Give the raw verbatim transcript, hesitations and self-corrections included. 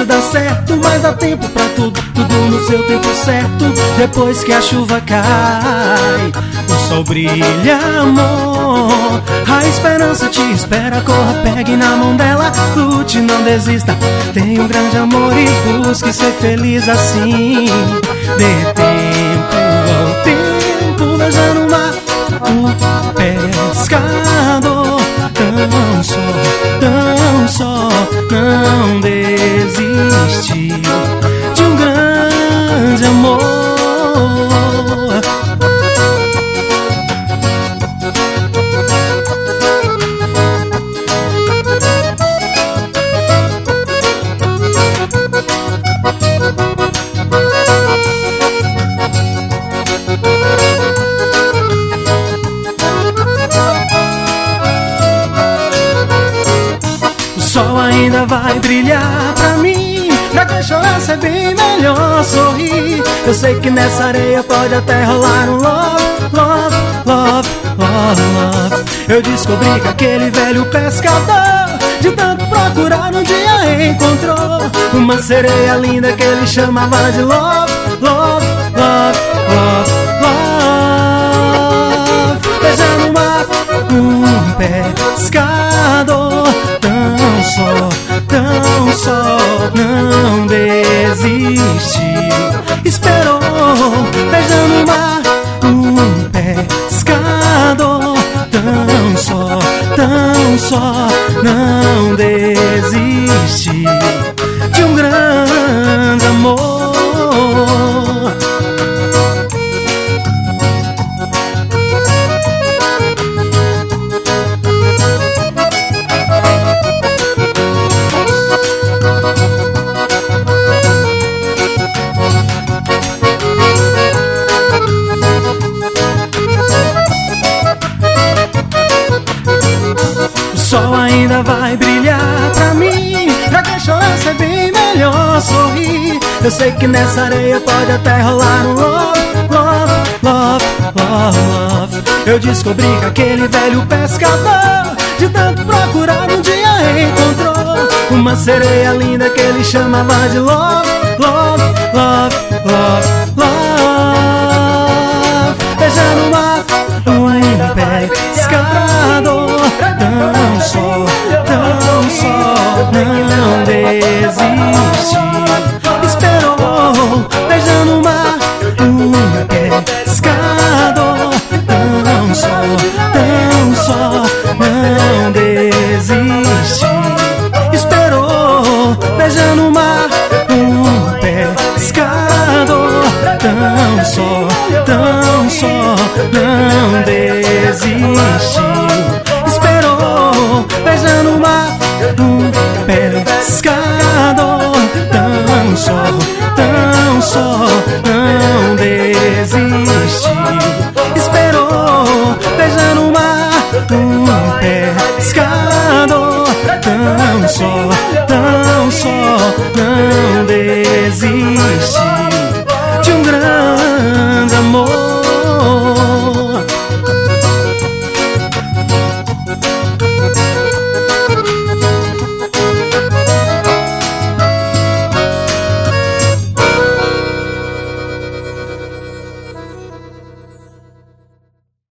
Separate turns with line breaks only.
isso dá certo, mas dá tempo pra tudo, tudo no seu tempo certo. Depois que a chuva cai, o sol brilha, amor. A esperança te espera, corra, pegue na mão dela, lute, não desista. Tenha um grande amor e busque ser feliz assim. Dê tempo ao tempo, veja no mar o pescador. Tão só, tão só, não desiste de um grande amor. O sol ainda vai brilhar pra mim, pra quem chorar é bem melhor sorrir. Eu sei que nessa areia pode até rolar um love, love, love, love, love. Eu descobri que aquele velho pescador, de tanto procurar, um dia encontrou uma sereia linda que ele chamava de love, love, love, love, love. Veja no mar um pescador. Tão só, tão só, não desiste. Esperou, beijando no mar um pescador. Tão só, tão só, não desiste de um grande amor. O sol ainda vai brilhar pra mim, pra quem chorar é bem melhor sorrir. Eu sei que nessa areia pode até rolar um love, love, love, love, love. Eu descobri que aquele velho pescador, de tanto procurar, um dia encontrou uma sereia linda que ele chamava de love, love, love, love, love. Beija no mar um pescador. Tão só, tão só, não desiste. Esperou, beija no mar um pescador. Tão só, tão só, não desiste. Esperou, beija no mar um pescador. Tão só, tão só, não desiste.